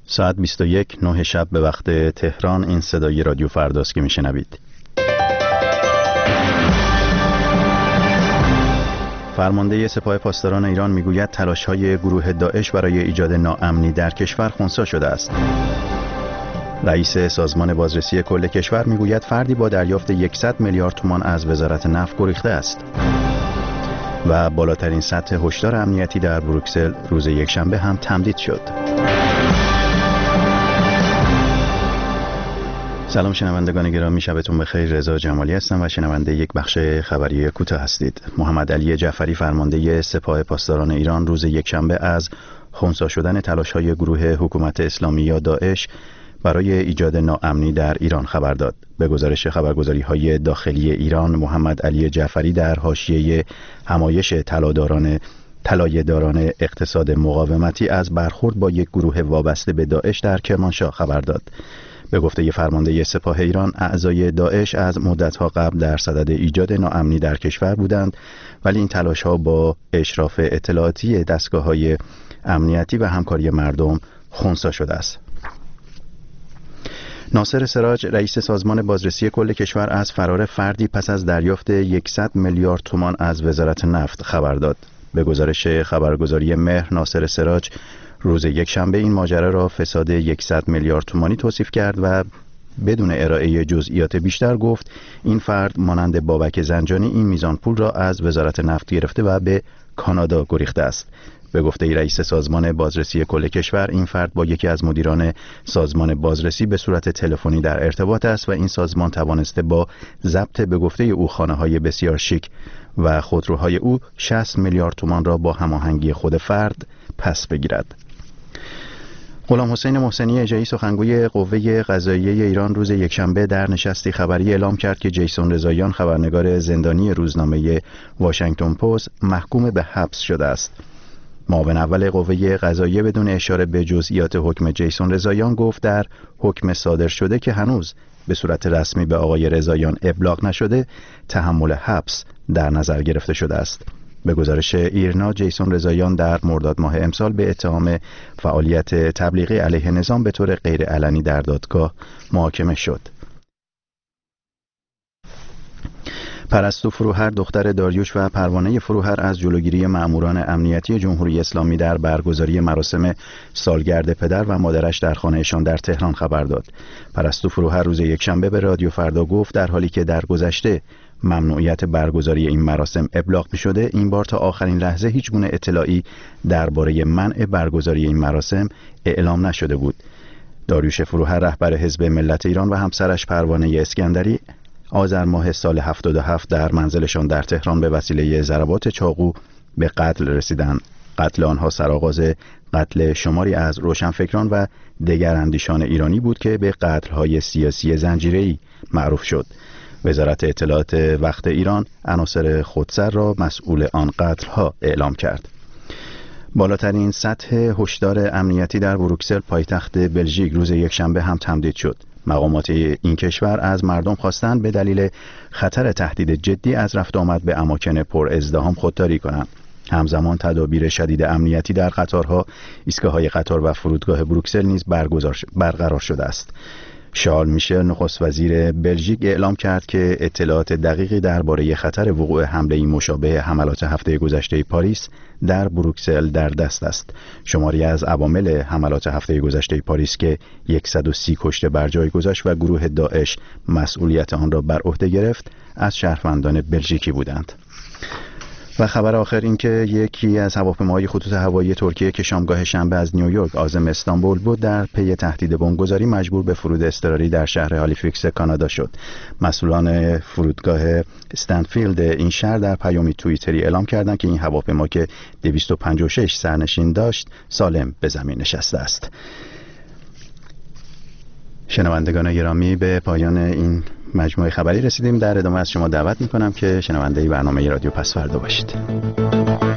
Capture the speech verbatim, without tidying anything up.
ساعت بیست و یک نه شب به وقت تهران. این صدای رادیو فرداست که میشنوید. فرمانده سپاه پاسداران ایران میگوید تلاش‌های گروه داعش برای ایجاد ناامنی در کشور خنثی شده است. رئیس سازمان بازرسی کل کشور میگوید فردی با دریافت صد میلیارد تومان از وزارت نفت گریخته است. و بالاترین سطح هشدار امنیتی در بروکسل روز یکشنبه هم تمدید شد. سلام شنوندگان گرامی، شبتون بخیر. رضا جمالی هستم و شنونده یک بخش خبری کوتاه هستید. محمد علی جعفری فرمانده سپاه پاسداران ایران روز یکشنبه از خنثی شدن تلاش‌های گروه حکومت اسلامی یا داعش برای ایجاد ناامنی در ایران خبر داد. به گزارش خبرگزاری‌های داخلی ایران، محمد علی جعفری در حاشیه همایش طلاداران طلایه‌داران اقتصاد مقاومتی از برخورد با یک گروه وابسته به داعش در کرمانشاه خبر داد. به گفته فرمانده سپاه ایران، اعضای داعش از مدت‌ها قبل در صدد ایجاد ناامنی در کشور بودند، ولی این تلاش‌ها با اشراف اطلاعاتی دستگاه‌های امنیتی و همکاری مردم خنثی شده است. ناصر سراج، رئیس سازمان بازرسی کل کشور، از فرار فردی پس از دریافت صد میلیارد تومان از وزارت نفت خبر داد. به گزارش خبرگزاری مهر، ناصر سراج روز یکشنبه این ماجرا را فساد صد میلیارد تومانی توصیف کرد و بدون ارائه جزئیات بیشتر گفت این فرد مانند بابک زنجانی این میزان پول را از وزارت نفت گرفته و به کانادا گریخته است. به گفته رئیس سازمان بازرسی کل کشور، این فرد با یکی از مدیران سازمان بازرسی به صورت تلفنی در ارتباط است و این سازمان توانسته با ضبط به گفته او خانه‌های بسیار شیک و خودروهای او شصت میلیارد تومان را با هماهنگی خود فرد پس بگیرد. غلام حسین محسنی اجایی، سخنگوی قوه قضاییه ایران، روز یکشنبه در نشستی خبری اعلام کرد که جیسون رضاییان، خبرنگار زندانی روزنامه واشنگتن پست، محکوم به حبس شده است. معاون اول قوه قضاییه بدون اشاره به جزئیات حکم جیسون رضاییان گفت در حکم صادر شده که هنوز به صورت رسمی به آقای رضاییان ابلاغ نشده، تحمل حبس در نظر گرفته شده است. به گزارش ایرنا، جیسون رضاییان در مرداد ماه امسال به اتهام فعالیت تبلیغی علیه نظام به طور غیر علنی در دادگاه محاکمه شد. پرستو فروهر، دختر داریوش و پروانه فروهر، از جلوگیری مأموران امنیتی جمهوری اسلامی در برگزاری مراسم سالگرد پدر و مادرش در خانه‌شان در تهران خبر داد. پرستو فروهر روز یکشنبه به رادیو فردا گفت در حالی که در گذشته ممنوعیت برگزاری این مراسم ابلاغ می شده، این بار تا آخرین لحظه هیچ گونه اطلاعی درباره منع برگزاری این مراسم اعلام نشده بود. داریوش فروهر، رهبر حزب ملت ایران، و همسرش پروانه اسکندری آذر ماه سال هفتاد و هفت در منزلشان در تهران به وسیله ضربات چاقو به قتل رسیدند. قتل آنها سرآغاز قتل شماری از روشنفکران و دگراندیشان ایرانی بود که به قتل‌های سیاسی زنجیره‌ای معروف شد. وزارت اطلاعات وقت ایران عناصر خودسر را مسئول آن قتل‌ها اعلام کرد. بالاترین سطح هشدار امنیتی در بروکسل، پایتخت بلژیک، روز یکشنبه هم تمدید شد. مقامات این کشور از مردم خواستند به دلیل خطر تهدید جدی از رفت آمد به اماکن پر ازدحام خودداری کنند. همزمان تدابیر شدید امنیتی در قطارها، ایستگاه‌های قطار و فرودگاه بروکسل نیز برقرار شده است. شارل میشل، نخست وزیر بلژیک، اعلام کرد که اطلاعات دقیقی درباره خطر وقوع حمله‌ای مشابه حملات هفته گذشته پاریس در بروکسل در دست است. شماری از عوامل حملات هفته گذشته پاریس که صد و سی کشته بر جای گذاشت و گروه داعش مسئولیت آن را بر عهده گرفت، از شهروندان بلژیکی بودند. و خبر آخر این که یکی از هواپیماهای خطوط هوایی ترکیه که شامگاه شنبه از نیویورک عازم استانبول بود، در پی تهدید بمبگذاری مجبور به فرود اضطراری در شهر هالیفیکس کانادا شد. مسئولان فرودگاه استنفیلد این شهر در پیامی توییتری اعلام کردند که این هواپیما که دویست و پنجاه و شش سرنشین داشت، سالم به زمین نشسته است. شنوندگان گرامی، به پایان این مجموعه خبری رسیدیم. در ادامه از شما دعوت میکنم که شنونده برنامه رادیو پسوردا باشید.